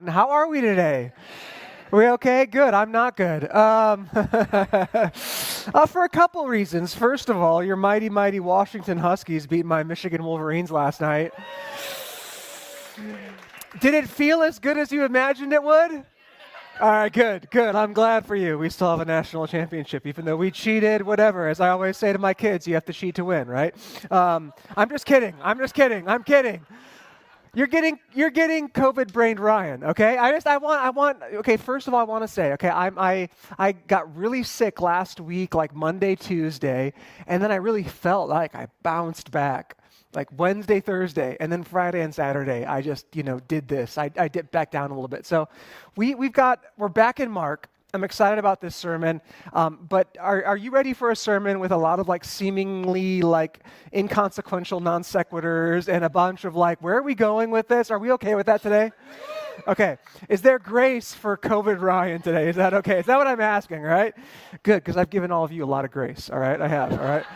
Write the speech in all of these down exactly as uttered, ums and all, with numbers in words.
How are we today? Are we okay? Good. I'm not good. Um, uh, for a couple reasons. First of all, your mighty, mighty Washington Huskies beat my Michigan Wolverines last night. Did it feel as good as you imagined it would? All right, good, good. I'm glad for you. We still have a national championship, even though we cheated, whatever. As I always say to my kids, you have to cheat to win, right? Um, I'm just kidding. I'm just kidding. I'm kidding. You're getting you're getting COVID brained Ryan, okay? I just I want I want okay, first of all I want to say, okay, I I I got really sick last week, like Monday, Tuesday, and then I really felt like I bounced back. Like Wednesday, Thursday, and then Friday and Saturday, I just, you know, did this. I I dipped back down a little bit. So we we've got we're back in Mark. I'm excited about this sermon, um, but are are you ready for a sermon with a lot of like seemingly like inconsequential non sequiturs and a bunch of like, where are we going with this? Are we okay with that today? Okay. Is there grace for COVID Ryan today? Is that okay? Is that what I'm asking, right? Good, because I've given all of you a lot of grace, all right? I have, all right?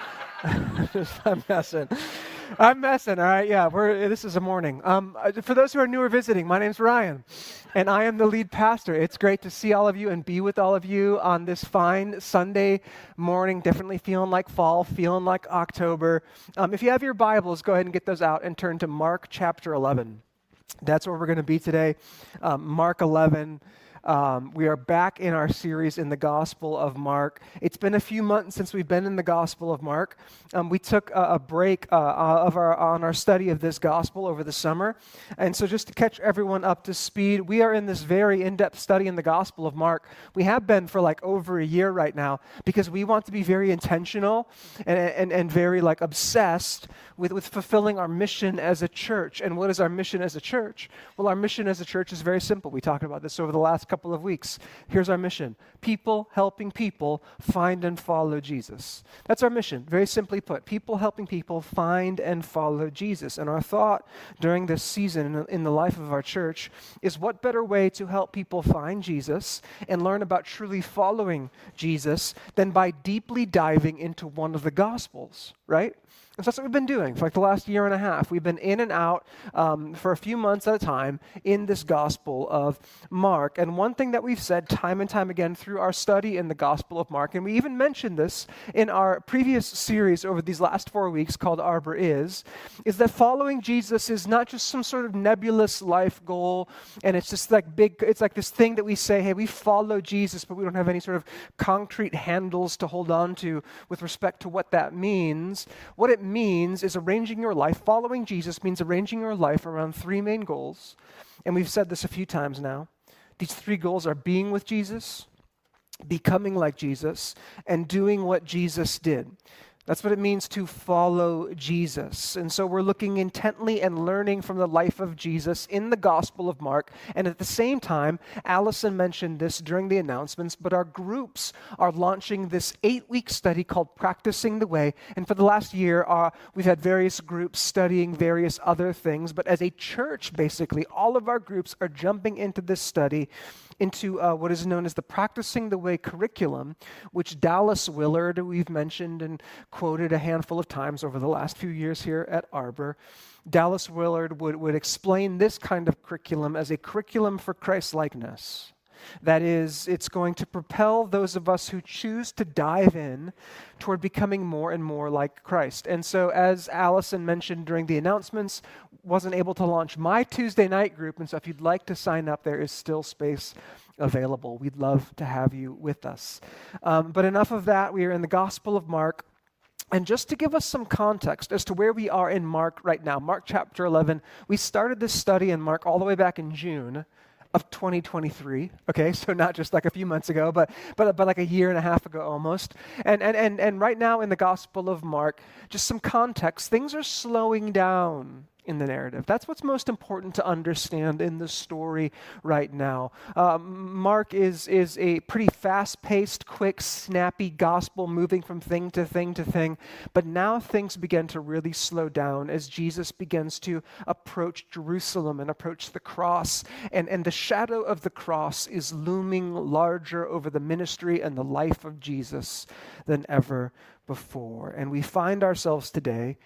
I'm messing. I'm messing, all right? Yeah, we're, this is a morning. Um, for those who are new or visiting, my name's Ryan, and I am the lead pastor. It's great to see all of you and be with all of you on this fine Sunday morning, definitely feeling like fall, feeling like October. Um, if you have your Bibles, go ahead and get those out and turn to Mark chapter eleven. That's where we're going to be today, um, Mark eleven. Um, we are back in our series in the Gospel of Mark. It's been a few months since we've been in the Gospel of Mark. Um, we took a, a break uh, of our on our study of this Gospel over the summer. And so just to catch everyone up to speed, we are in this very in-depth study in the Gospel of Mark. We have been for like over a year right now because we want to be very intentional and, and, and very like obsessed with, with fulfilling our mission as a church. And what is our mission as a church? Well, our mission as a church is very simple. We talked about this over the last couple couple of weeks. Here's our mission. People helping people find and follow Jesus. That's our mission, very simply put. People helping people find and follow Jesus. And our thought during this season in the life of our church is what better way to help people find Jesus and learn about truly following Jesus than by deeply diving into one of the Gospels, right? And so that's what we've been doing for like the last year and a half. We've been in and out um, for a few months at a time in this Gospel of Mark. And one thing that we've said time and time again through our study in the Gospel of Mark, and we even mentioned this in our previous series over these last four weeks called Arbor Is, is that following Jesus is not just some sort of nebulous life goal, and it's just like big, it's like this thing that we say, hey, we follow Jesus, but we don't have any sort of concrete handles to hold on to with respect to what that means. What it means is arranging your life. Following Jesus means arranging your life around three main goals. And we've said this a few times now. These three goals are being with Jesus, becoming like Jesus, and doing what Jesus did. That's what it means to follow Jesus. And so we're looking intently and learning from the life of Jesus in the Gospel of Mark. And at the same time, Allison mentioned this during the announcements, but our groups are launching this eight-week study called Practicing the Way. And for the last year, uh, we've had various groups studying various other things. But as a church, basically, all of our groups are jumping into this study into uh, what is known as the Practicing the Way curriculum, which Dallas Willard, who we've mentioned and quoted a handful of times over the last few years here at Arbor, Dallas Willard would, would explain this kind of curriculum as a curriculum for Christ-likeness. That is, it's going to propel those of us who choose to dive in toward becoming more and more like Christ. And so, as Allison mentioned during the announcements, wasn't able to launch my Tuesday night group, and so if you'd like to sign up, there is still space available. We'd love to have you with us. Um, but enough of that. We are in the Gospel of Mark. And just to give us some context as to where we are in Mark right now, Mark chapter eleven, we started this study in Mark all the way back in June of twenty twenty-three, okay, so not just like a few months ago, but but but like a year and a half ago almost. And and and and right now in the Gospel of Mark, just some context, things are slowing down in the narrative. That's what's most important to understand in the story right now. Um, Mark is is a pretty fast-paced, quick, snappy gospel moving from thing to thing to thing, but now things begin to really slow down as Jesus begins to approach Jerusalem and approach the cross, and, and the shadow of the cross is looming larger over the ministry and the life of Jesus than ever before. And we find ourselves today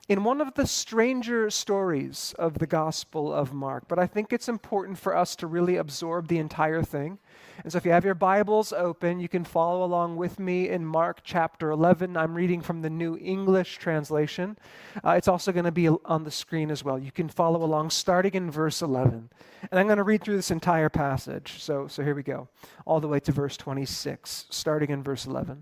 in one of the stranger stories of the Gospel of Mark, but I think it's important for us to really absorb the entire thing. And so if you have your Bibles open, you can follow along with me in Mark chapter eleven. I'm reading from the New English translation. Uh, it's also going to be on the screen as well. You can follow along starting in verse eleven. And I'm going to read through this entire passage. So, so here we go, all the way to verse twenty-six, starting in verse eleven.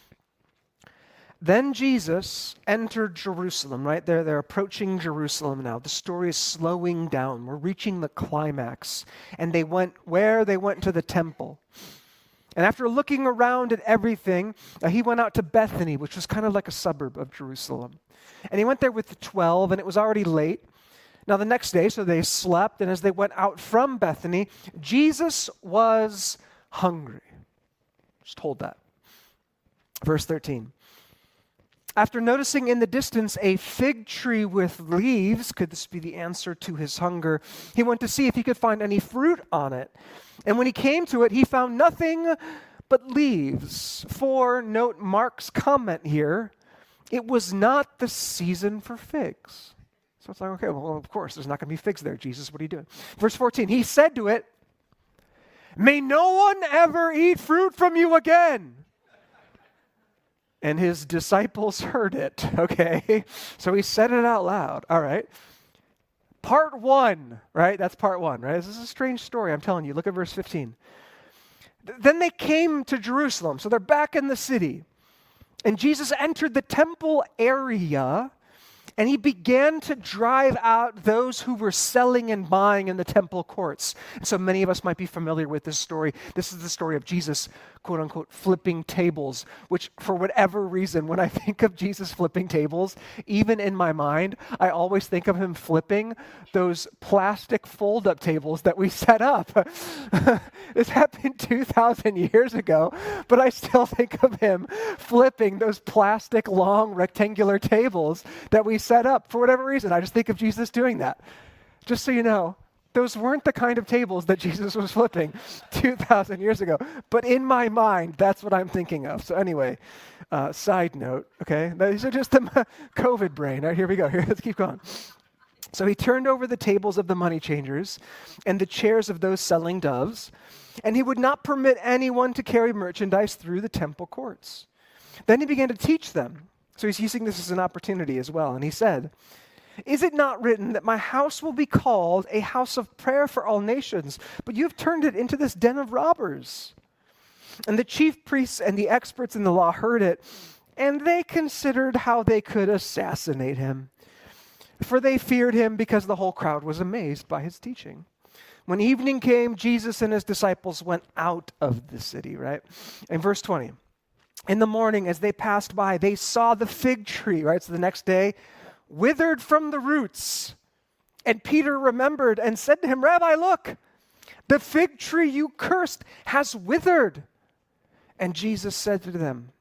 Then Jesus entered Jerusalem, right? They're, they're approaching Jerusalem now. The story is slowing down. We're reaching the climax. And they went where? They went to the temple. And after looking around at everything, uh, he went out to Bethany, which was kind of like a suburb of Jerusalem. And he went there with the twelve, and it was already late. Now the next day, so they slept, and as they went out from Bethany, Jesus was hungry. Just told that. Verse thirteen. After noticing in the distance a fig tree with leaves, could this be the answer to his hunger? He went to see if he could find any fruit on it. And when he came to it, he found nothing but leaves. For, note Mark's comment here, it was not the season for figs. So it's like, okay, well, of course, there's not going to be figs there. Jesus, what are you doing? Verse fourteen, he said to it, "May no one ever eat fruit from you again." And his disciples heard it, okay? So he said it out loud, all right? Part one, right? That's part one, right? This is a strange story, I'm telling you. Look at verse fifteen. Then they came to Jerusalem, so they're back in the city. And Jesus entered the temple area, and he began to drive out those who were selling and buying in the temple courts. And so many of us might be familiar with this story. This is the story of Jesus, quote unquote, flipping tables, which for whatever reason, when I think of Jesus flipping tables, even in my mind, I always think of him flipping those plastic fold-up tables that we set up. This happened two thousand years ago, but I still think of him flipping those plastic long rectangular tables that we set up. For whatever reason, I just think of Jesus doing that. Just so you know, those weren't the kind of tables that Jesus was flipping two thousand years ago. But in my mind, that's what I'm thinking of. So anyway, uh, side note, okay? These are just the COVID brain. All right, here we go. Here, let's keep going. So he turned over the tables of the money changers and the chairs of those selling doves, and he would not permit anyone to carry merchandise through the temple courts. Then he began to teach them. So he's using this as an opportunity as well. And he said, "Is it not written that my house will be called a house of prayer for all nations, but you have turned it into this den of robbers?" And the chief priests and the experts in the law heard it, and they considered how they could assassinate him. For they feared him because the whole crowd was amazed by his teaching. When evening came, Jesus and his disciples went out of the city, right? In verse twenty, in the morning as they passed by, they saw the fig tree, right? So the next day, withered from the roots. And Peter remembered and said to him, "Rabbi, look, the fig tree you cursed has withered." And Jesus said to them,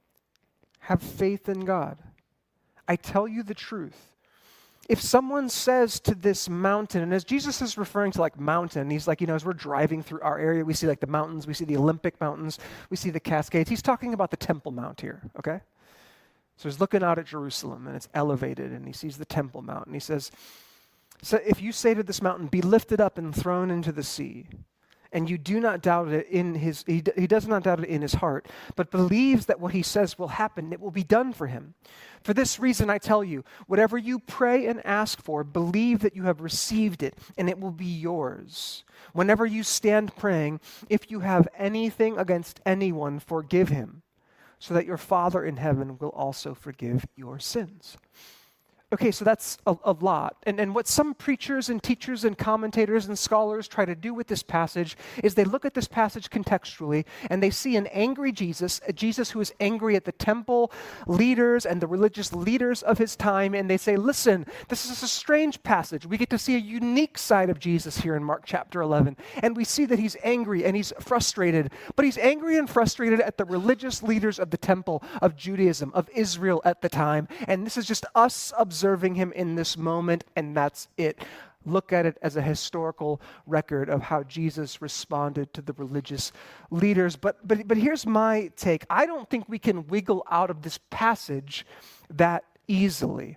"Have faith in God. I tell you the truth. If someone says to this mountain," and as Jesus is referring to like mountain, he's like, you know, as we're driving through our area, we see like the mountains, we see the Olympic mountains, we see the Cascades. He's talking about the Temple Mount here, okay? So he's looking out at Jerusalem, and it's elevated, and he sees the Temple Mount, and he says, "So if you say to this mountain, be lifted up and thrown into the sea, and you do not doubt it in his, he, he does not doubt it in his heart, but believes that what he says will happen, it will be done for him. For this reason I tell you, whatever you pray and ask for, believe that you have received it, and it will be yours. Whenever you stand praying, if you have anything against anyone, forgive him, so that your Father in heaven will also forgive your sins." Okay, so that's a, a lot. And, and what some preachers and teachers and commentators and scholars try to do with this passage is they look at this passage contextually and they see an angry Jesus, a Jesus who is angry at the temple leaders and the religious leaders of his time, and they say, listen, this is a strange passage. We get to see a unique side of Jesus here in Mark chapter eleven, and we see that he's angry and he's frustrated, but he's angry and frustrated at the religious leaders of the temple, of Judaism, of Israel at the time, and this is just us observing Observing him in this moment, and that's it. Look at it as a historical record of how Jesus responded to the religious leaders. But but but here's my take. I don't think we can wiggle out of this passage that easily.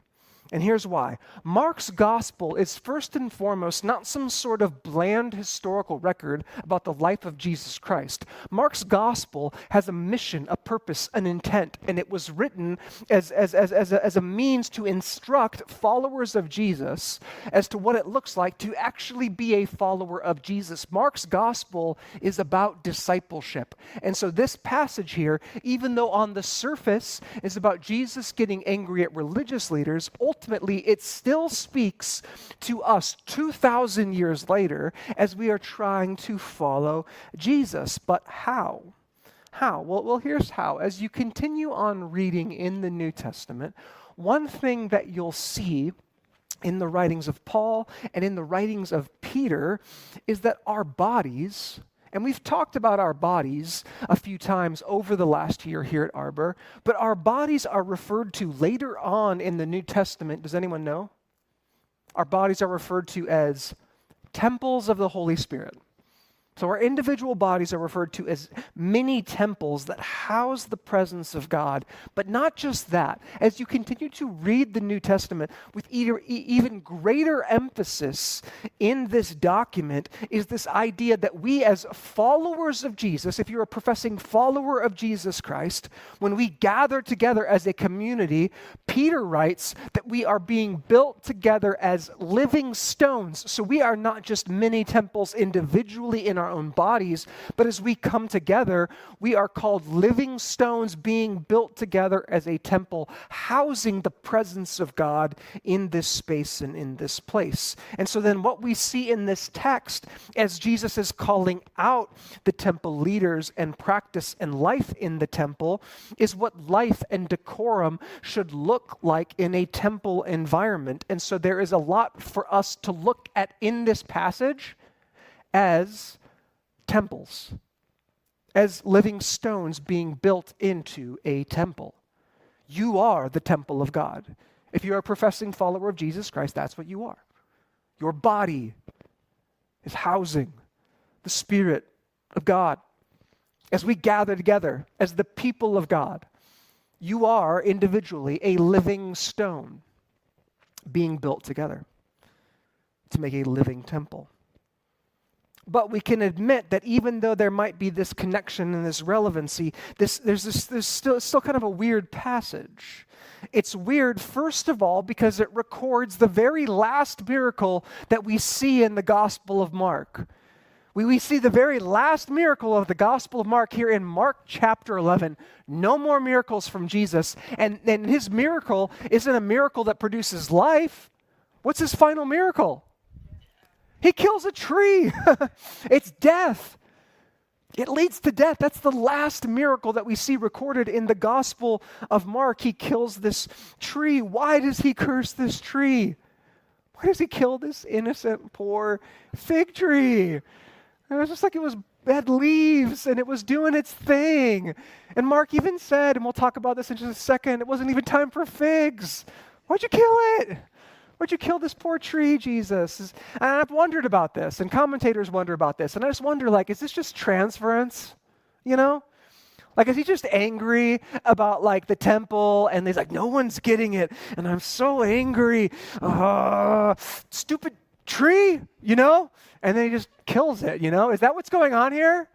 And here's why. Mark's gospel is first and foremost not some sort of bland historical record about the life of Jesus Christ. Mark's gospel has a mission, a purpose, an intent, and it was written as, as, as, as, a, as a means to instruct followers of Jesus as to what it looks like to actually be a follower of Jesus. Mark's gospel is about discipleship. And so this passage here, even though on the surface is about Jesus getting angry at religious leaders, ultimately, it still speaks to us two thousand years later as we are trying to follow Jesus. But how? How? Well, well, here's how. As you continue on reading in the New Testament, one thing that you'll see in the writings of Paul and in the writings of Peter is that our bodies, and we've talked about our bodies a few times over the last year here at Arbor, but our bodies are referred to later on in the New Testament. Does anyone know? Our bodies are referred to as temples of the Holy Spirit. So our individual bodies are referred to as mini temples that house the presence of God. But not just that. As you continue to read the New Testament with even greater emphasis in this document is this idea that we as followers of Jesus, if you're a professing follower of Jesus Christ, when we gather together as a community, Peter writes that we are being built together as living stones. So we are not just mini temples individually in our own bodies, but as we come together, we are called living stones being built together as a temple, housing the presence of God in this space and in this place. And so then what we see in this text, as Jesus is calling out the temple leaders and practice and life in the temple, is what life and decorum should look like in a temple environment. And so there is a lot for us to look at in this passage as temples, as living stones being built into a temple. You are the temple of God. If you're a professing follower of Jesus Christ, that's what you are. Your body is housing the Spirit of God. As we gather together as the people of God, you are individually a living stone being built together to make a living temple. But we can admit that even though there might be this connection and this relevancy, this, there's, this, there's still, still kind of a weird passage. It's weird, first of all, because it records the very last miracle that we see in the Gospel of Mark. We, we see the very last miracle of the Gospel of Mark here in Mark chapter eleven. No more miracles from Jesus. And, and his miracle isn't a miracle that produces life. What's his final miracle? He kills a tree. It's death. It leads to death. That's the last miracle that we see recorded in the Gospel of Mark. He kills this tree. Why does he curse this tree? Why does he kill this innocent, poor fig tree? It was just like it was had leaves and it was doing its thing. And Mark even said, and we'll talk about this in just a second, it wasn't even time for figs. Why'd you kill it? Why'd you kill this poor tree, Jesus? And I've wondered about this, and commentators wonder about this, and I just wonder, like, is this just transference? You know? Like, is he just angry about, like, the temple, and he's like, no one's getting it, and I'm so angry. Uh, stupid tree, you know? And then he just kills it, you know? Is that what's going on here?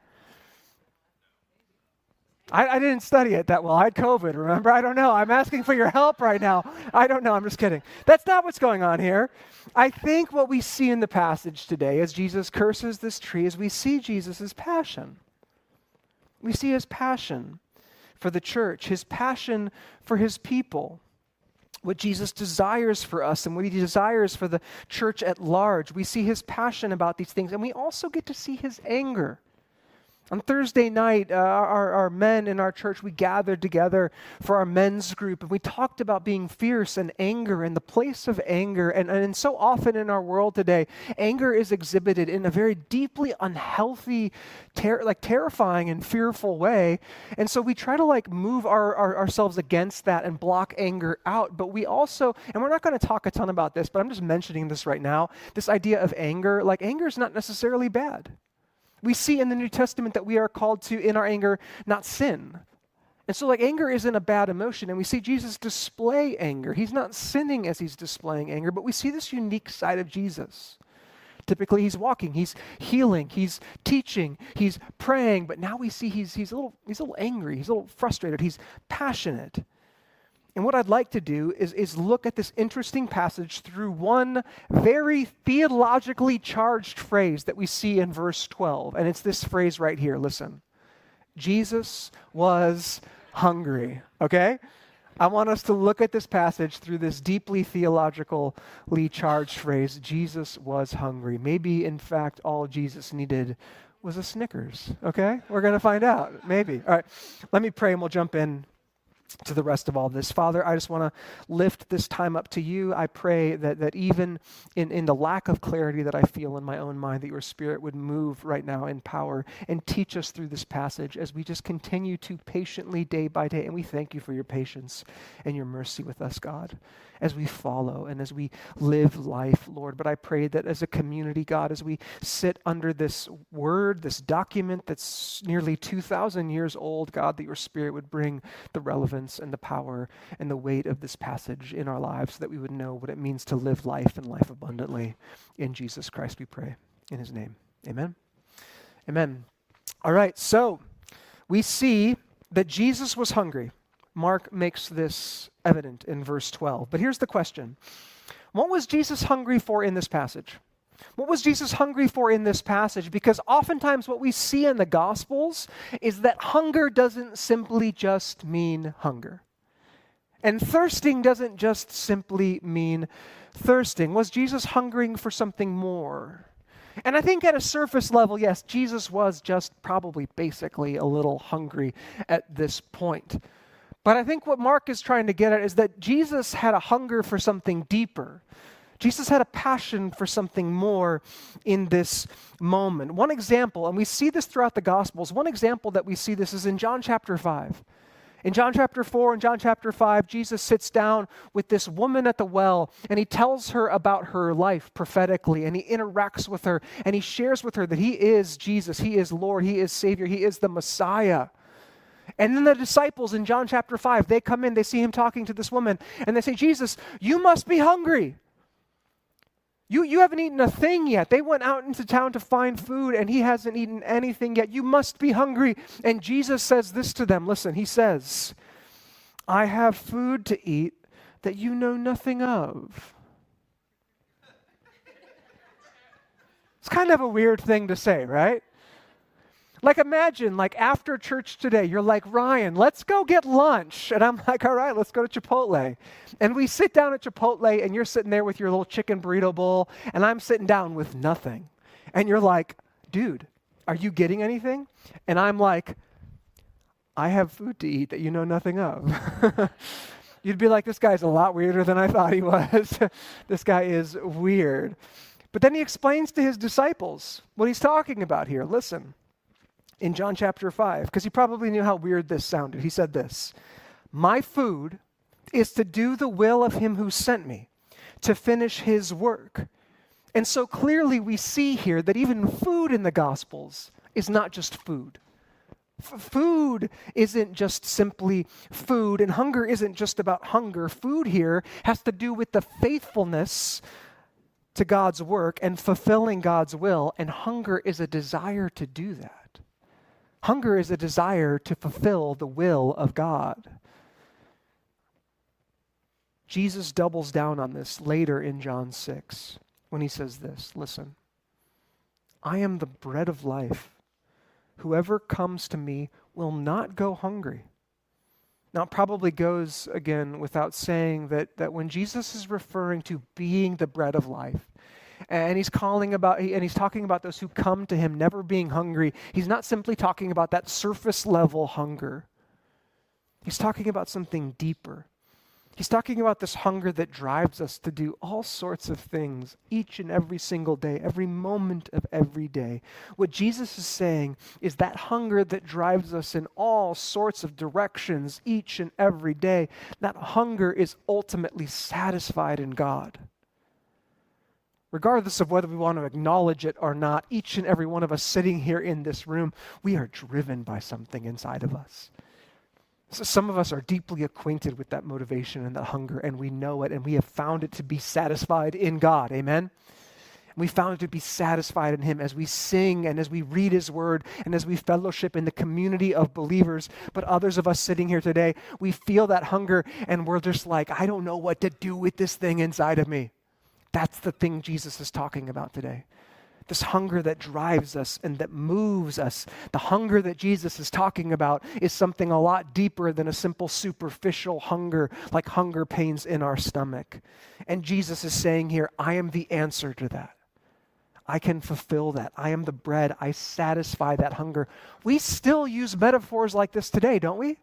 I, I didn't study it that well. I had COVID, remember? I don't know. I'm asking for your help right now. I don't know. I'm just kidding. That's not what's going on here. I think what we see in the passage today as Jesus curses this tree is we see Jesus' passion. We see his passion for the church, his passion for his people, what Jesus desires for us and what he desires for the church at large. We see his passion about these things, and we also get to see his anger. On Thursday night, uh, our, our men in our church, we gathered together for our men's group, and we talked about being fierce and anger and the place of anger. And, and so often in our world today, anger is exhibited in a very deeply unhealthy, ter- like terrifying and fearful way. And so we try to like move our, our, ourselves against that and block anger out. But we also, and we're not going to talk a ton about this, but I'm just mentioning this right now, this idea of anger, like anger is not necessarily bad. We see in the New Testament that we are called to, in our anger, not sin. And so, like, anger isn't a bad emotion, and we see Jesus display anger. He's not sinning as he's displaying anger, but we see this unique side of Jesus. Typically, he's walking, he's healing, he's teaching, he's praying, but now we see he's, he's, a little, he's a little angry, he's a little frustrated, he's passionate. And what I'd like to do is, is look at this interesting passage through one very theologically charged phrase that we see in verse twelve. And it's this phrase right here. Listen. Jesus was hungry. Okay? I want us to look at this passage through this deeply theologically charged phrase. Jesus was hungry. Maybe, in fact, all Jesus needed was a Snickers. Okay? We're going to find out. Maybe. All right. Let me pray and we'll jump in to the rest of all this. Father, I just want to lift this time up to you. I pray that that even in, in the lack of clarity that I feel in my own mind, that your Spirit would move right now in power and teach us through this passage as we just continue to patiently day by day. And we thank you for your patience and your mercy with us, God, as we follow and as we live life, Lord. But I pray that as a community, God, as we sit under this word, this document that's nearly two thousand years old, God, that your Spirit would bring the relevance and the power and the weight of this passage in our lives so that we would know what it means to live life and life abundantly. In Jesus Christ we pray. In his name. Amen. Amen. All right, so we see that Jesus was hungry. Mark makes this evident in verse twelve. But here's the question. What was Jesus hungry for in this passage? What was Jesus hungry for in this passage? Because oftentimes what we see in the Gospels is that hunger doesn't simply just mean hunger. And thirsting doesn't just simply mean thirsting. Was Jesus hungering for something more? And I think at a surface level, yes, Jesus was just probably basically a little hungry at this point. But I think what Mark is trying to get at is that Jesus had a hunger for something deeper. Jesus had a passion for something more in this moment. One example, and we see this throughout the Gospels, one example that we see this is in John chapter five. In John chapter four and John chapter five, Jesus sits down with this woman at the well, and he tells her about her life prophetically, and he interacts with her, and he shares with her that he is Jesus, he is Lord, he is Savior, he is the Messiah. And then the disciples in John chapter five, they come in, they see him talking to this woman, and they say, Jesus, you must be hungry. You, you haven't eaten a thing yet. They went out into town to find food, and he hasn't eaten anything yet. You must be hungry. And Jesus says this to them. Listen, he says, I have food to eat that you know nothing of. It's kind of a weird thing to say, right? Like imagine, like after church today, you're like, Ryan, let's go get lunch. And I'm like, all right, let's go to Chipotle. And we sit down at Chipotle and you're sitting there with your little chicken burrito bowl and I'm sitting down with nothing. And you're like, dude, are you getting anything? And I'm like, I have food to eat that you know nothing of. You'd be like, this guy's a lot weirder than I thought he was. This guy is weird. But then he explains to his disciples what he's talking about here. Listen. In John chapter five, because he probably knew how weird this sounded. He said this, my food is to do the will of him who sent me, to finish his work. And so clearly we see here that even food in the Gospels is not just food. F- food isn't just simply food, and hunger isn't just about hunger. Food here has to do with the faithfulness to God's work and fulfilling God's will, and hunger is a desire to do that. Hunger is a desire to fulfill the will of God. Jesus doubles down on this later in John six when he says this, listen, I am the bread of life. Whoever comes to me will not go hungry. Now, it probably goes, again, without saying that, that when Jesus is referring to being the bread of life, and he's calling about, and he's talking about those who come to him never being hungry. He's not simply talking about that surface level hunger. He's talking about something deeper. He's talking about this hunger that drives us to do all sorts of things each and every single day, every moment of every day. What Jesus is saying is that hunger that drives us in all sorts of directions each and every day, that hunger is ultimately satisfied in God. Regardless of whether we want to acknowledge it or not, each and every one of us sitting here in this room, we are driven by something inside of us. So some of us are deeply acquainted with that motivation and that hunger, and we know it, and we have found it to be satisfied in God. Amen? We found it to be satisfied in him as we sing and as we read his word and as we fellowship in the community of believers. But others of us sitting here today, we feel that hunger and we're just like, I don't know what to do with this thing inside of me. That's the thing Jesus is talking about today. This hunger that drives us and that moves us. The hunger that Jesus is talking about is something a lot deeper than a simple superficial hunger, like hunger pains in our stomach. And Jesus is saying here, I am the answer to that. I can fulfill that. I am the bread. I satisfy that hunger. We still use metaphors like this today, don't we?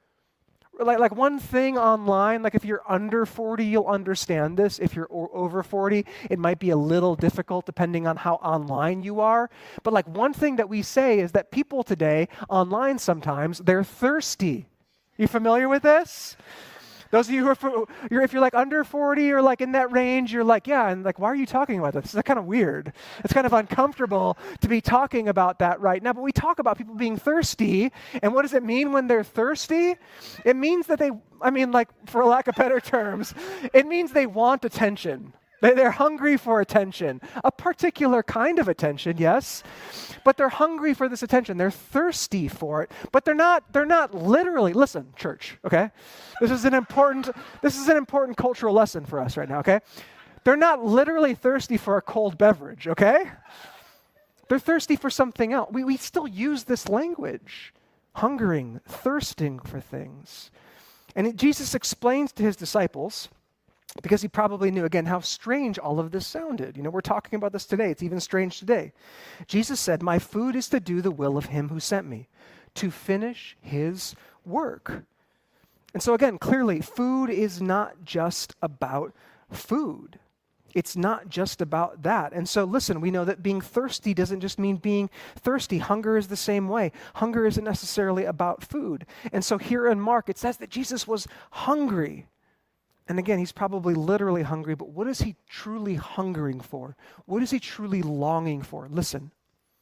Like, like one thing online, like if you're under forty, you'll understand this. If you're o- over forty, it might be a little difficult depending on how online you are. But like one thing that we say is that people today, online sometimes, they're thirsty. You familiar with this? Those of you who are, for, you're, if you're like under forty or like in that range, you're like, yeah, and like, why are you talking about this? This is kind of weird. It's kind of uncomfortable to be talking about that right now. But we talk about people being thirsty, and what does it mean when they're thirsty? It means that they, I mean, like, for lack of better terms, it means they want attention. They're hungry for attention, a particular kind of attention, yes, but they're hungry for this attention. They're thirsty for it, but they're not. They're not literally. Listen, church. Okay, this is an important. This is an important cultural lesson for us right now. Okay, they're not literally thirsty for a cold beverage. Okay, they're thirsty for something else. We we still use this language, hungering, thirsting for things, and it, Jesus explains to his disciples. Because he probably knew, again, how strange all of this sounded. You know, we're talking about this today. It's even strange today. Jesus said, my food is to do the will of him who sent me, to finish his work. And so again, clearly, food is not just about food. It's not just about that. And so listen, we know that being thirsty doesn't just mean being thirsty. Hunger is the same way. Hunger isn't necessarily about food. And so here in Mark, it says that Jesus was hungry. And again, he's probably literally hungry, but what is he truly hungering for? What is he truly longing for? Listen,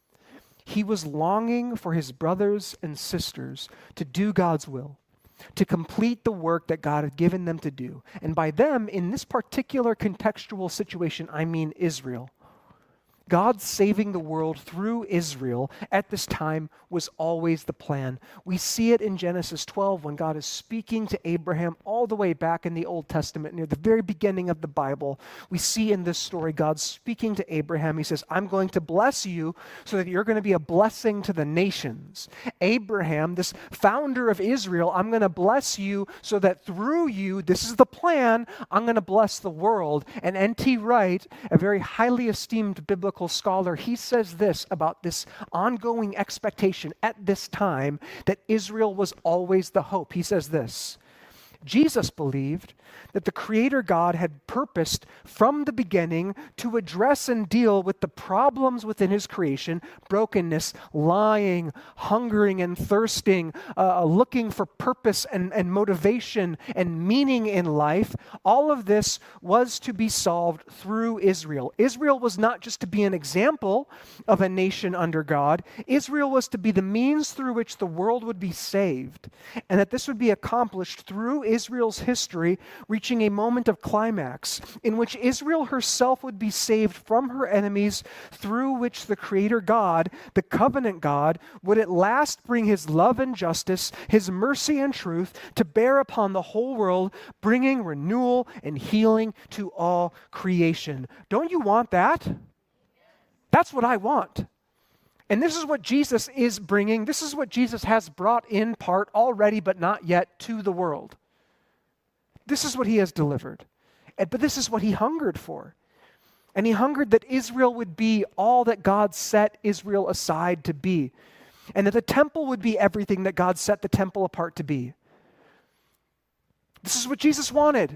he was longing for his brothers and sisters to do God's will, to complete the work that God had given them to do. And by them, in this particular contextual situation, I mean Israel. God saving the world through Israel at this time was always the plan. We see it in Genesis twelve when God is speaking to Abraham all the way back in the Old Testament, near the very beginning of the Bible. We see in this story God speaking to Abraham. He says, I'm going to bless you so that you're going to be a blessing to the nations. Abraham, this founder of Israel, I'm going to bless you so that through you, this is the plan, I'm going to bless the world. And N T Wright, a very highly esteemed biblical scholar, he says this about this ongoing expectation at this time that Israel was always the hope. He says this, Jesus believed that the Creator God had purposed from the beginning to address and deal with the problems within his creation, brokenness, lying, hungering and thirsting, uh, looking for purpose and, and motivation and meaning in life. All of this was to be solved through Israel. Israel was not just to be an example of a nation under God. Israel was to be the means through which the world would be saved, and that this would be accomplished through Israel's history, reaching a moment of climax in which Israel herself would be saved from her enemies, through which the Creator God, the covenant God, would at last bring his love and justice, his mercy and truth to bear upon the whole world, bringing renewal and healing to all creation. Don't you want that? That's what I want. And this is what Jesus is bringing. This is what Jesus has brought in part already, but not yet, to the world. This is what he has delivered. But this is what he hungered for. And he hungered that Israel would be all that God set Israel aside to be. And that the temple would be everything that God set the temple apart to be. This is what Jesus wanted.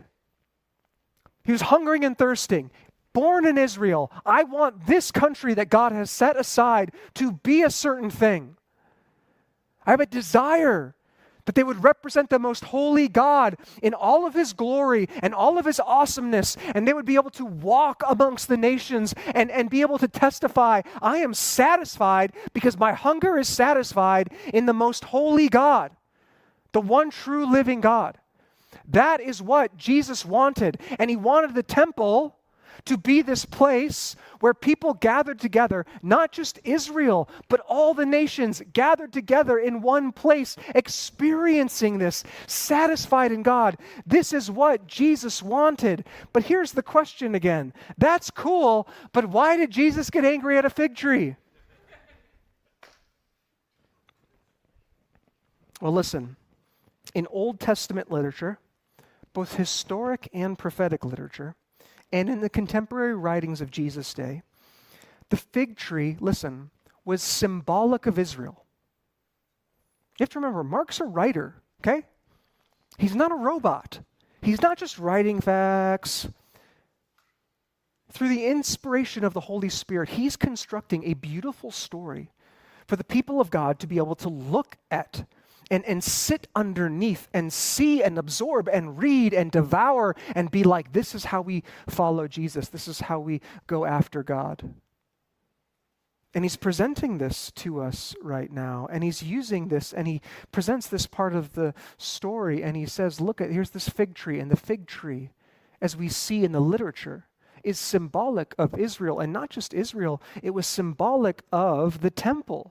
He was hungering and thirsting. Born in Israel, I want this country that God has set aside to be a certain thing. I have a desire that they would represent the most holy God in all of his glory and all of his awesomeness, and they would be able to walk amongst the nations and, and be able to testify, I am satisfied because my hunger is satisfied in the most holy God. the one true living God. That is what Jesus wanted. And he wanted the temple to be this place where people gathered together, not just Israel, but all the nations gathered together in one place, experiencing this, satisfied in God. This is what Jesus wanted. But here's the question again. That's cool, but why did Jesus get angry at a fig tree? Well, listen, in Old Testament literature, both historic and prophetic literature, and in the contemporary writings of Jesus' day, the fig tree, listen, was symbolic of Israel. You have to remember, Mark's a writer, okay? He's not a robot. He's not just writing facts. Through the inspiration of the Holy Spirit, he's constructing a beautiful story for the people of God to be able to look at And, and sit underneath and see and absorb and read and devour and be like, this is how we follow Jesus. This is how we go after God. And he's presenting this to us right now. And he's using this and he presents this part of the story and he says, look, at here's this fig tree. And the fig tree, as we see in the literature, is symbolic of Israel. And not just Israel, it was symbolic of the temple.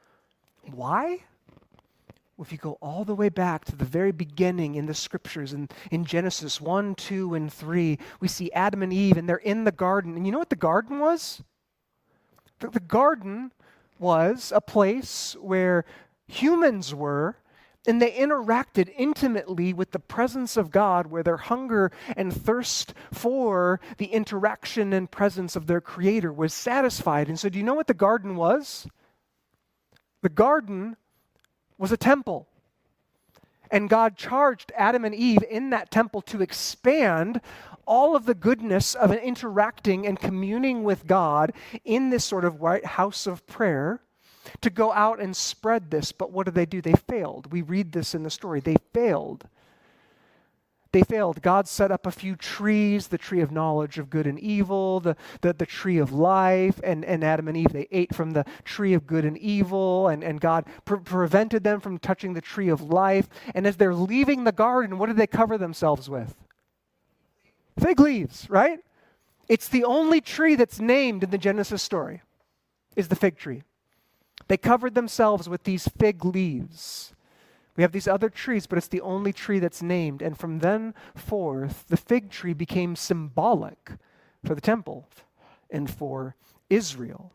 Why? If you go all the way back to the very beginning in the scriptures, in, in Genesis one, two, and three, we see Adam and Eve, and they're in the garden. And you know what the garden was? The, the garden was a place where humans were, and they interacted intimately with the presence of God, where their hunger and thirst for the interaction and presence of their Creator was satisfied. And so do you know what the garden was? The garden was a temple. And God charged Adam and Eve in that temple to expand all of the goodness of an interacting and communing with God in this sort of white house of prayer, to go out and spread this. But what did they do? They failed. We read this in the story. They failed. They failed. God set up a few trees, the tree of knowledge of good and evil, the, the, the tree of life, and, and Adam and Eve, they ate from the tree of good and evil, and, and God pre- prevented them from touching the tree of life. And as they're leaving the garden, what did they cover themselves with? Fig leaves, right? It's the only tree that's named in the Genesis story, is the fig tree. They covered themselves with these fig leaves. We have these other trees, but it's the only tree that's named. And from then forth, the fig tree became symbolic for the temple and for Israel.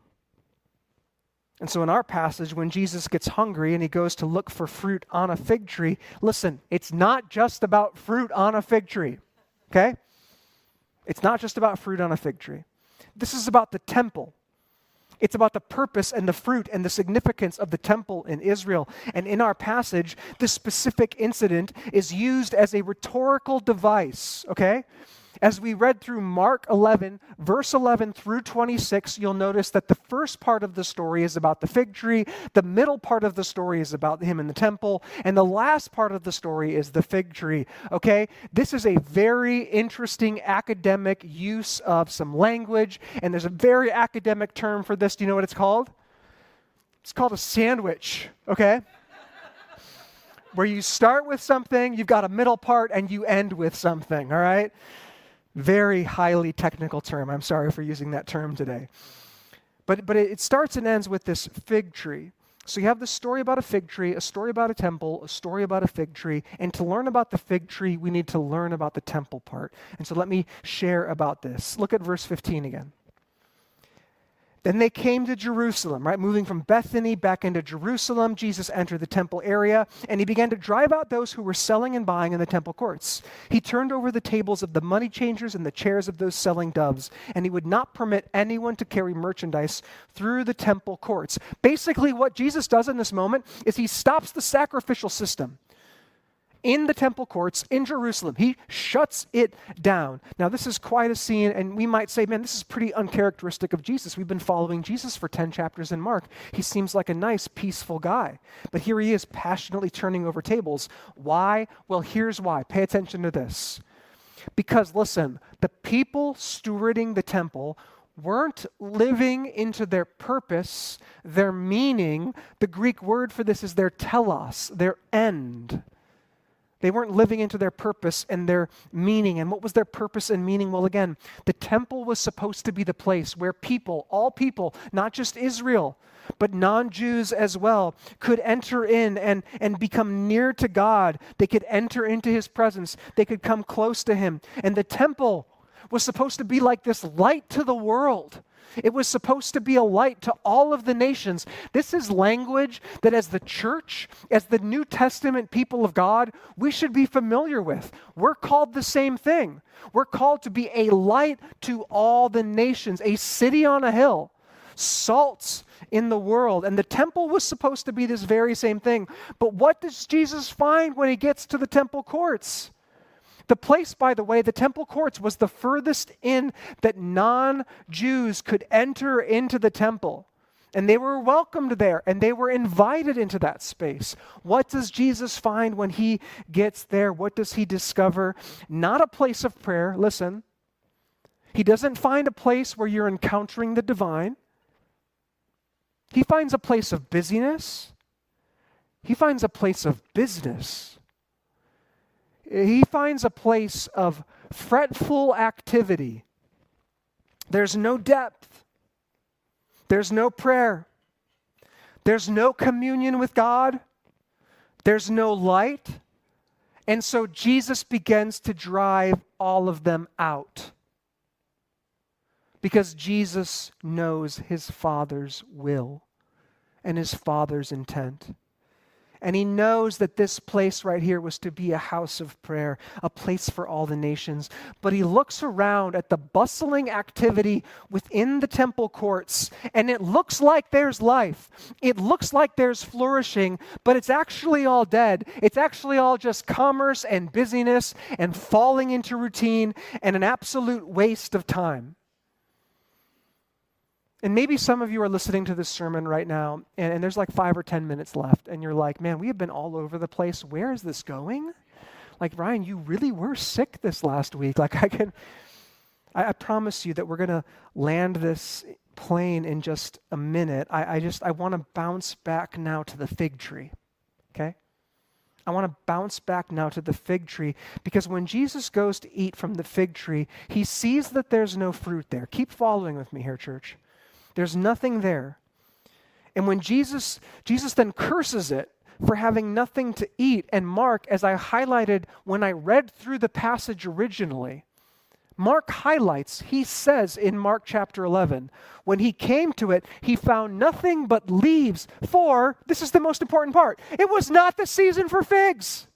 And so in our passage, when Jesus gets hungry and he goes to look for fruit on a fig tree, listen, it's not just about fruit on a fig tree, okay? It's not just about fruit on a fig tree. This is about the temple. It's about the purpose and the fruit and the significance of the temple in Israel. And in our passage, this specific incident is used as a rhetorical device, okay? As we read through Mark eleven, verse eleven through twenty-six, you'll notice that the first part of the story is about the fig tree, the middle part of the story is about him in the temple, and the last part of the story is the fig tree, okay? This is a very interesting academic use of some language, and there's a very academic term for this. Do you know what it's called? It's called a sandwich, okay? Where you start with something, you've got a middle part, and you end with something, all right? Very highly technical term. I'm sorry for using that term today. But, but it starts and ends with this fig tree. So you have this story about a fig tree, a story about a temple, a story about a fig tree. And to learn about the fig tree, we need to learn about the temple part. And so let me share about this. Look at verse fifteen again. Then they came to Jerusalem, right? Moving from Bethany back into Jerusalem, Jesus entered the temple area, and he began to drive out those who were selling and buying in the temple courts. He turned over the tables of the money changers and the chairs of those selling doves, and he would not permit anyone to carry merchandise through the temple courts. Basically, what Jesus does in this moment is he stops the sacrificial system in the temple courts in Jerusalem. He shuts it down. Now, this is quite a scene, and we might say, man, this is pretty uncharacteristic of Jesus. We've been following Jesus for ten chapters in Mark. He seems like a nice, peaceful guy. But here he is passionately turning over tables. Why? Well, here's why. Pay attention to this. Because, listen, the people stewarding the temple weren't living into their purpose, their meaning. The Greek word for this is their telos, their end. They weren't living into their purpose and their meaning. And what was their purpose and meaning? Well, again, the temple was supposed to be the place where people, all people, not just Israel, but non-Jews as well, could enter in and, and become near to God. They could enter into his presence. They could come close to him. And the temple was supposed to be like this light to the world. It was supposed to be a light to all of the nations. This is language that as the church, as the New Testament people of God, we should be familiar with. We're called the same thing. We're called to be a light to all the nations, a city on a hill, salts in the world. And the temple was supposed to be this very same thing. But what does Jesus find when he gets to the temple courts? The place, by the way, the temple courts was the furthest in that non-Jews could enter into the temple. And they were welcomed there, and they were invited into that space. What does Jesus find when he gets there? What does he discover? Not a place of prayer. Listen, he doesn't find a place where you're encountering the divine. He finds a place of busyness. He finds a place of business. He finds a place of fretful activity. There's no depth. There's no prayer. There's no communion with God. There's no light. And so Jesus begins to drive all of them out. Because Jesus knows his Father's will and his Father's intent. And he knows that this place right here was to be a house of prayer, a place for all the nations. But he looks around at the bustling activity within the temple courts, and it looks like there's life. It looks like there's flourishing, but it's actually all dead. It's actually all just commerce and busyness and falling into routine and an absolute waste of time. And maybe some of you are listening to this sermon right now, and, and there's like five or ten minutes left, and you're like, man, we have been all over the place. Where is this going? Like, Ryan, you really were sick this last week. Like, I can, I, I promise you that we're going to land this plane in just a minute. I, I just, I want to bounce back now to the fig tree, okay? I want to bounce back now to the fig tree, because when Jesus goes to eat from the fig tree, he sees that there's no fruit there. Keep following with me here, church. There's nothing there. And when Jesus, Jesus then curses it for having nothing to eat. And Mark, as I highlighted when I read through the passage originally, Mark highlights, he says in Mark chapter eleven, when he came to it, he found nothing but leaves for, this is the most important part, it was not the season for figs.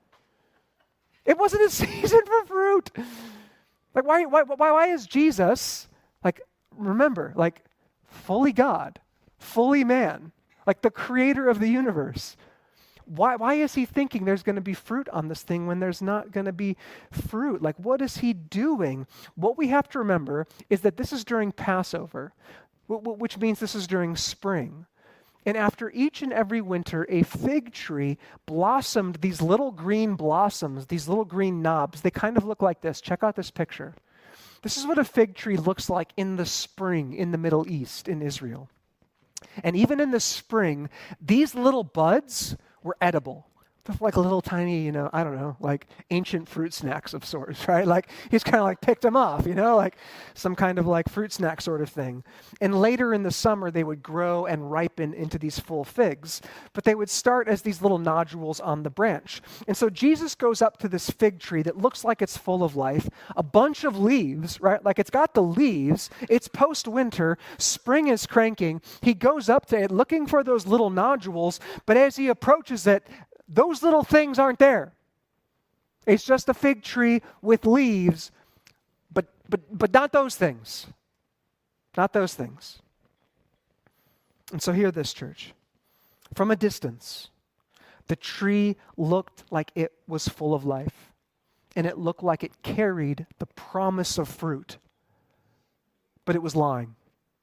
It wasn't a season for fruit. Like, why, why, why, why is Jesus, like, remember, like, fully God, fully man, like the creator of the universe. Why, why is he thinking there's going to be fruit on this thing when there's not going to be fruit? Like, what is he doing? What we have to remember is that this is during Passover, which means this is during spring. And after each and every winter, a fig tree blossomed these little green blossoms, these little green knobs. They kind of look like this. Check out this picture. This is what a fig tree looks like in the spring in the Middle East, in Israel. And even in the spring, these little buds were edible. They're like little tiny, you know, I don't know, like ancient fruit snacks of sorts, right? Like he's kind of like picked them off, you know, like some kind of like fruit snack sort of thing. And later in the summer, they would grow and ripen into these full figs. But they would start as these little nodules on the branch. And so Jesus goes up to this fig tree that looks like it's full of life, a bunch of leaves, right? Like it's got the leaves. It's post-winter. Spring is cranking. He goes up to it looking for those little nodules. But as he approaches it, those little things aren't there. It's just a fig tree with leaves, but but but not those things. Not those things. And so hear this, church. From a distance, the tree looked like it was full of life, and it looked like it carried the promise of fruit, but it was lying.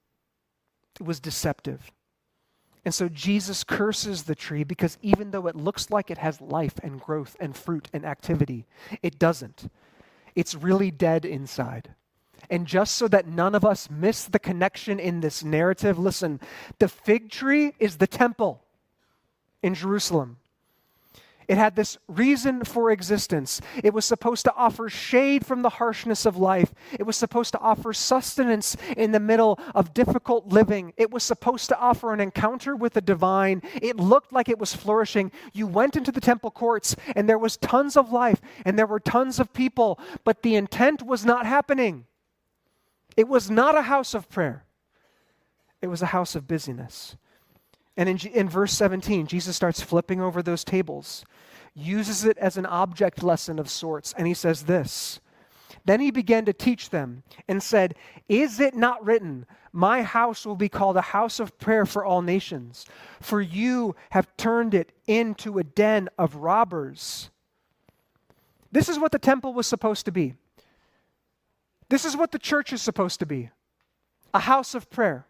It was deceptive. And so Jesus curses the tree because even though it looks like it has life and growth and fruit and activity, it doesn't. It's really dead inside. And just so that none of us miss the connection in this narrative, listen, the fig tree is the temple in Jerusalem. It had this reason for existence. It was supposed to offer shade from the harshness of life. It was supposed to offer sustenance in the middle of difficult living. It was supposed to offer an encounter with the divine. It looked like it was flourishing. You went into the temple courts and there was tons of life and there were tons of people, but the intent was not happening. It was not a house of prayer. It was a house of busyness. And in, in verse seventeen, Jesus starts flipping over those tables, uses it as an object lesson of sorts, and he says this, "Then he began to teach them and said, 'Is it not written, my house will be called a house of prayer for all nations? For you have turned it into a den of robbers.'" This is what the temple was supposed to be. This is what the church is supposed to be, a house of prayer.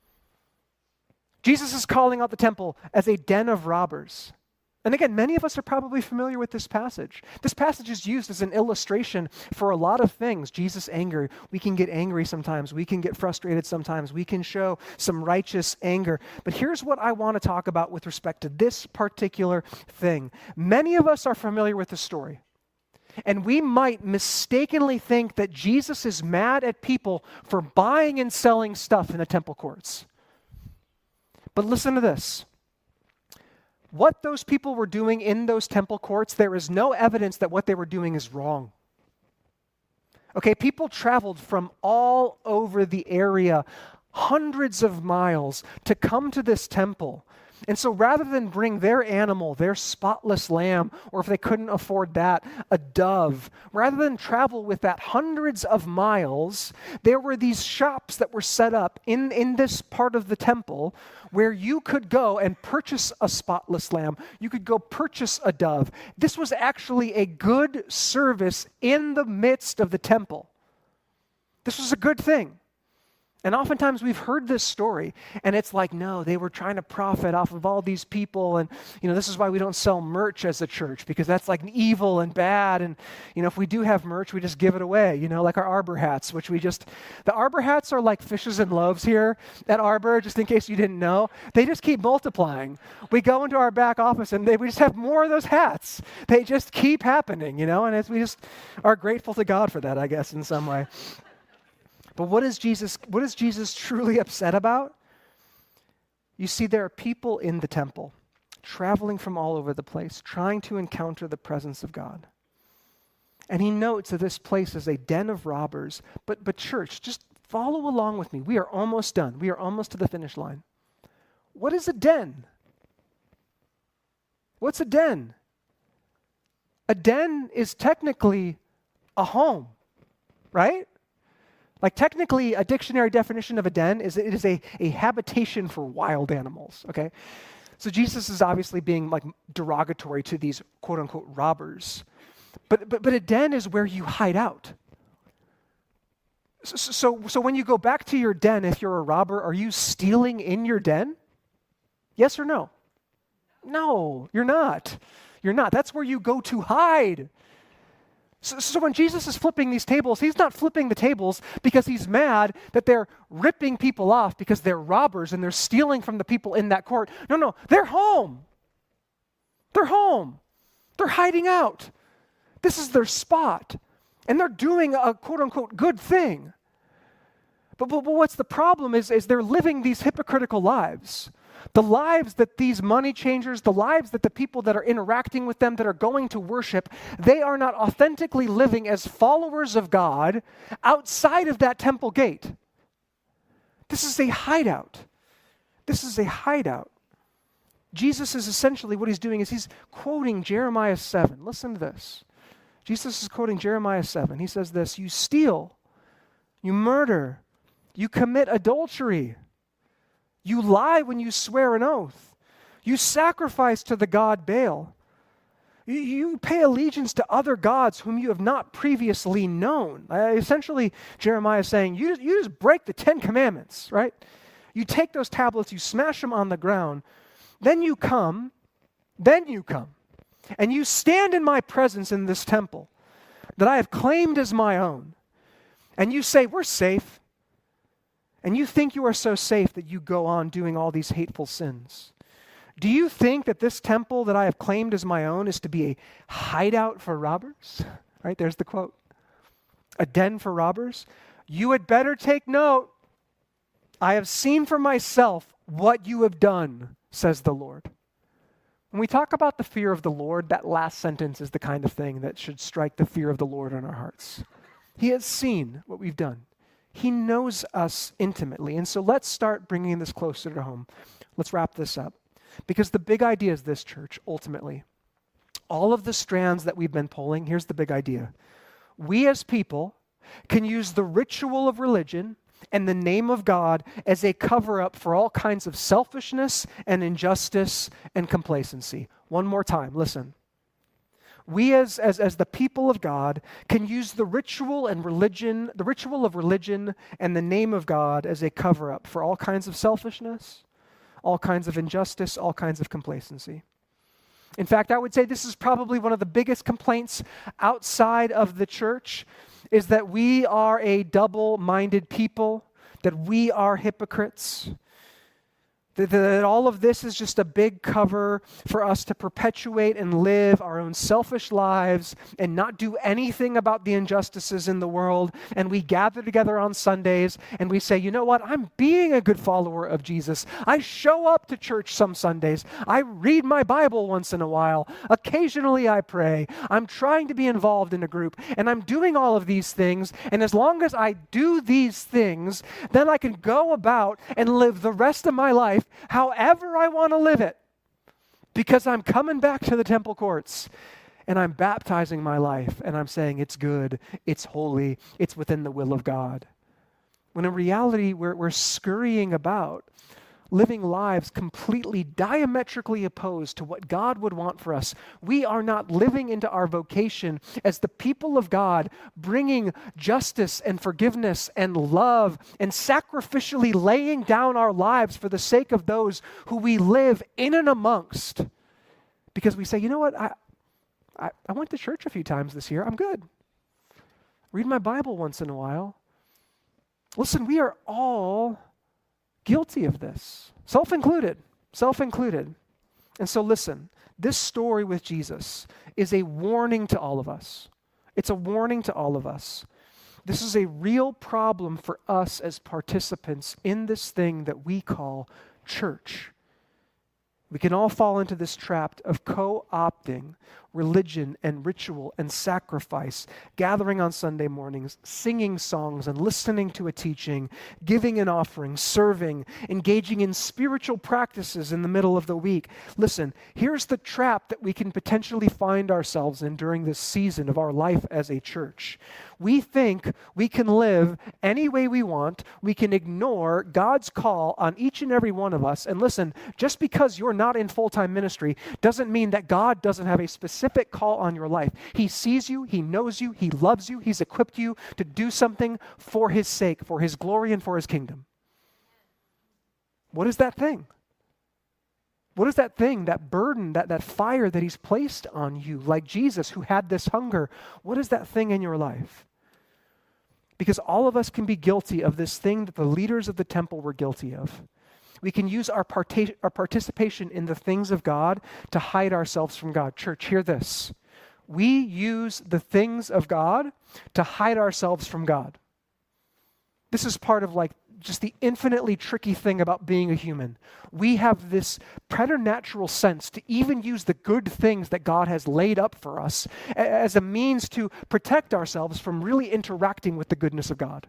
Jesus is calling out the temple as a den of robbers. And again, many of us are probably familiar with this passage. This passage is used as an illustration for a lot of things. Jesus' anger. We can get angry sometimes. We can get frustrated sometimes. We can show some righteous anger. But here's what I want to talk about with respect to this particular thing. Many of us are familiar with the story. And we might mistakenly think that Jesus is mad at people for buying and selling stuff in the temple courts. But listen to this. What those people were doing in those temple courts, there is no evidence that what they were doing is wrong. Okay, people traveled from all over the area, hundreds of miles, to come to this temple. And so rather than bring their animal, their spotless lamb, or if they couldn't afford that, a dove, rather than travel with that hundreds of miles, there were these shops that were set up in, in this part of the temple where you could go and purchase a spotless lamb. You could go purchase a dove. This was actually a good service in the midst of the temple. This was a good thing. And oftentimes we've heard this story, and it's like, no, they were trying to profit off of all these people, and, you know, this is why we don't sell merch as a church, because that's like evil and bad, and, you know, if we do have merch, we just give it away, you know, like our Arbor hats, which we just, the Arbor hats are like fishes and loaves here at Arbor, just in case you didn't know. They just keep multiplying. We go into our back office, and they, we just have more of those hats. They just keep happening, you know, and it's, we just are grateful to God for that, I guess, in some way. But what is Jesus, what is Jesus truly upset about? You see, there are people in the temple traveling from all over the place, trying to encounter the presence of God. And he notes that this place is a den of robbers. But, but church, just follow along with me. We are almost done. We are almost to the finish line. What is a den? What's a den? A den is technically a home, right? Like technically, a dictionary definition of a den is it is a, a habitation for wild animals, okay? So Jesus is obviously being like derogatory to these quote unquote robbers. But but, but a den is where you hide out. So, so, so when you go back to your den, if you're a robber, are you stealing in your den? Yes or no? No, you're not. You're not. That's where you go to hide. So, so when Jesus is flipping these tables, he's not flipping the tables because he's mad that they're ripping people off because they're robbers and they're stealing from the people in that court. No, no, they're home. They're home. They're hiding out. This is their spot. And they're doing a quote-unquote good thing. But, but, but what's the problem is, is they're living these hypocritical lives. The lives that these money changers, the lives that the people that are interacting with them, that are going to worship, they are not authentically living as followers of God outside of that temple gate. This is a hideout. This is a hideout. Jesus is essentially, what he's doing is he's quoting Jeremiah seven. Listen to this. Jesus is quoting Jeremiah seven. He says this, "You steal, you murder, you commit adultery. You lie when you swear an oath. You sacrifice to the god Baal. You, you pay allegiance to other gods whom you have not previously known." Uh, essentially, Jeremiah is saying, you, you just break the Ten Commandments, right? You take those tablets, you smash them on the ground, then you come, then you come, and you stand in my presence in this temple that I have claimed as my own, and you say, we're safe. And you think you are so safe that you go on doing all these hateful sins. Do you think that this temple that I have claimed as my own is to be a hideout for robbers? Right, there's the quote. A den for robbers? You had better take note. I have seen for myself what you have done, says the Lord. When we talk about the fear of the Lord, that last sentence is the kind of thing that should strike the fear of the Lord in our hearts. He has seen what we've done. He knows us intimately. And so let's start bringing this closer to home. Let's wrap this up. Because the big idea is this, church, ultimately. All of the strands that we've been pulling, here's the big idea. We as people can use the ritual of religion and the name of God as a cover-up for all kinds of selfishness and injustice and complacency. One more time, listen. We as, as, as the people of God can use the ritual and religion, the ritual of religion and the name of God as a cover-up for all kinds of selfishness, all kinds of injustice, all kinds of complacency. In fact, I would say this is probably one of the biggest complaints outside of the church, is that we are a double-minded people, that we are hypocrites, that, that all of this is just a big cover for us to perpetuate and live our own selfish lives and not do anything about the injustices in the world. And we gather together on Sundays and we say, you know what, I'm being a good follower of Jesus. I show up to church some Sundays. I read my Bible once in a while. Occasionally I pray. I'm trying to be involved in a group and I'm doing all of these things. And as long as I do these things, then I can go about and live the rest of my life however I want to live it, because I'm coming back to the temple courts and I'm baptizing my life and I'm saying it's good, it's holy, it's within the will of God. When in reality, we're, we're scurrying about, living lives completely diametrically opposed to what God would want for us. We are not living into our vocation as the people of God, bringing justice and forgiveness and love and sacrificially laying down our lives for the sake of those who we live in and amongst. Because we say, you know what, I, I, I went to church a few times this year. I'm good. Read my Bible once in a while. Listen, we are all guilty of this, self-included, self-included. And so listen, this story with Jesus is a warning to all of us. It's a warning to all of us. This is a real problem for us as participants in this thing that we call church. We can all fall into this trap of co-opting religion and ritual and sacrifice, gathering on Sunday mornings, singing songs and listening to a teaching, giving an offering, serving, engaging in spiritual practices in the middle of the week. Listen, here's the trap that we can potentially find ourselves in during this season of our life as a church. We think we can live any way we want. We can ignore God's call on each and every one of us. And listen, just because you're not in full-time ministry doesn't mean that God doesn't have a specific call on your life. He sees you, He knows you, He loves you, He's equipped you to do something for His sake, for His glory and for His kingdom. What is that thing? What is that thing, that burden, that, that fire that He's placed on you, like Jesus who had this hunger? What is that thing in your life? Because all of us can be guilty of this thing that the leaders of the temple were guilty of. We can use our, parta- our participation in the things of God to hide ourselves from God. Church, hear this. We use the things of God to hide ourselves from God. This is part of like just the infinitely tricky thing about being a human. We have this preternatural sense to even use the good things that God has laid up for us as a means to protect ourselves from really interacting with the goodness of God.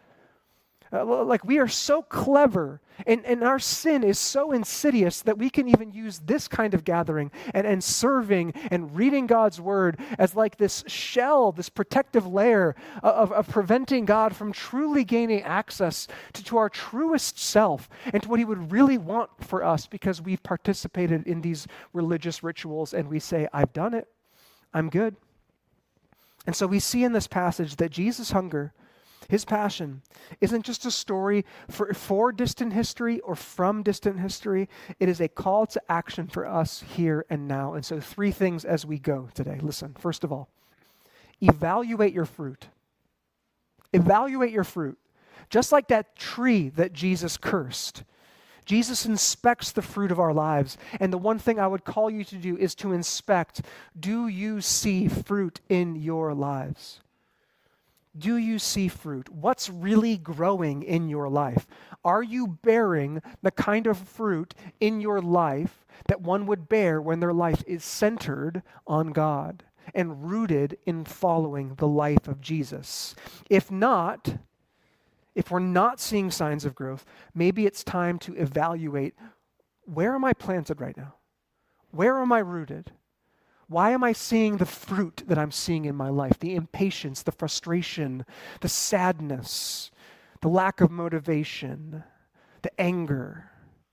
Uh, like we are so clever and, and our sin is so insidious that we can even use this kind of gathering and, and serving and reading God's word as like this shell, this protective layer of, of preventing God from truly gaining access to, to our truest self and to what He would really want for us because we've participated in these religious rituals and we say, I've done it, I'm good. And so we see in this passage that Jesus' hunger, His passion, isn't just a story for, for distant history or from distant history. It is a call to action for us here and now. And so three things as we go today. Listen, first of all, evaluate your fruit. Evaluate your fruit. Just like that tree that Jesus cursed, Jesus inspects the fruit of our lives. And the one thing I would call you to do is to inspect, do you see fruit in your lives? Do you see fruit? What's really growing in your life? Are you bearing the kind of fruit in your life that one would bear when their life is centered on God and rooted in following the life of Jesus? If not, if we're not seeing signs of growth, maybe it's time to evaluate, where am I planted right now? Where am I rooted? Why am I seeing the fruit that I'm seeing in my life? The impatience, the frustration, the sadness, the lack of motivation, the anger.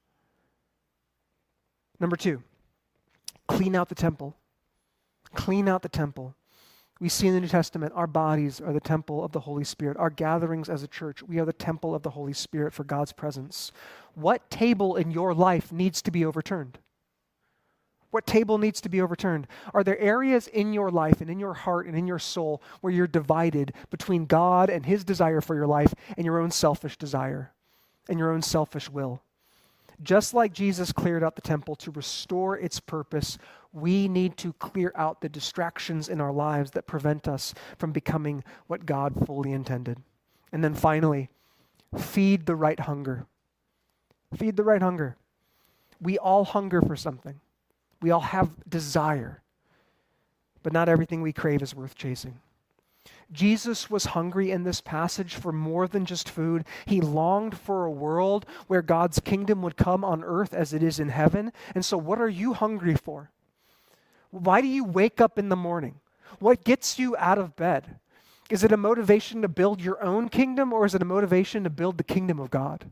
Number two, clean out the temple. Clean out the temple. We see in the New Testament, our bodies are the temple of the Holy Spirit. Our gatherings as a church, we are the temple of the Holy Spirit for God's presence. What table in your life needs to be overturned? What table needs to be overturned? Are there areas in your life and in your heart and in your soul where you're divided between God and His desire for your life and your own selfish desire and your own selfish will? Just like Jesus cleared out the temple to restore its purpose, we need to clear out the distractions in our lives that prevent us from becoming what God fully intended. And then finally, feed the right hunger. Feed the right hunger. We all hunger for something. We all have desire, but not everything we crave is worth chasing. Jesus was hungry in this passage for more than just food. He longed for a world where God's kingdom would come on earth as it is in heaven. And so what are you hungry for? Why do you wake up in the morning? What gets you out of bed? Is it a motivation to build your own kingdom, or is it a motivation to build the kingdom of God?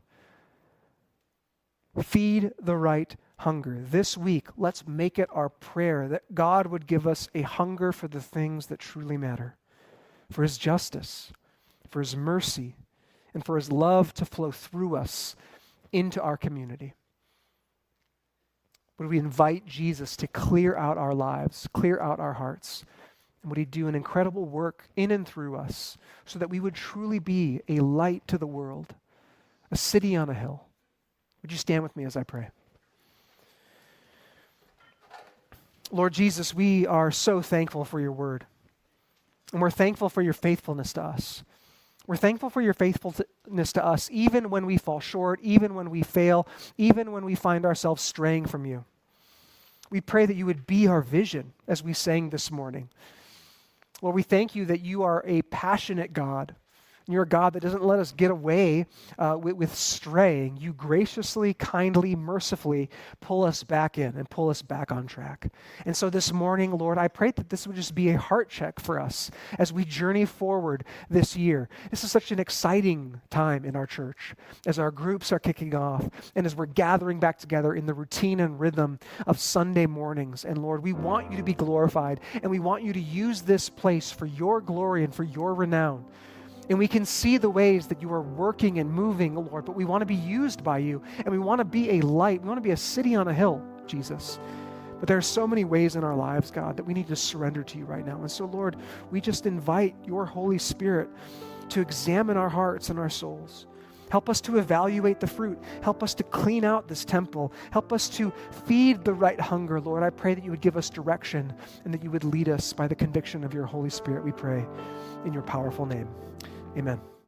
Feed the right hunger. This week, let's make it our prayer that God would give us a hunger for the things that truly matter, for His justice, for His mercy, and for His love to flow through us into our community. Would we invite Jesus to clear out our lives, clear out our hearts, and would He do an incredible work in and through us so that we would truly be a light to the world, a city on a hill. Would you stand with me as I pray? Lord Jesus, we are so thankful for your word. And we're thankful for your faithfulness to us. We're thankful for your faithfulness to us even when we fall short, even when we fail, even when we find ourselves straying from you. We pray that you would be our vision as we sang this morning. Lord, we thank you that you are a passionate God. You're a God that doesn't let us get away uh, with, with straying. You graciously, kindly, mercifully pull us back in and pull us back on track. And so this morning, Lord, I pray that this would just be a heart check for us as we journey forward this year. This is such an exciting time in our church as our groups are kicking off and as we're gathering back together in the routine and rhythm of Sunday mornings. And Lord, we want you to be glorified, and we want you to use this place for your glory and for your renown. And we can see the ways that you are working and moving, Lord, but we want to be used by you, and we want to be a light. We want to be a city on a hill, Jesus. But there are so many ways in our lives, God, that we need to surrender to you right now. And so, Lord, we just invite your Holy Spirit to examine our hearts and our souls. Help us to evaluate the fruit. Help us to clean out this temple. Help us to feed the right hunger, Lord. I pray that you would give us direction and that you would lead us by the conviction of your Holy Spirit, we pray, in your powerful name. Amen.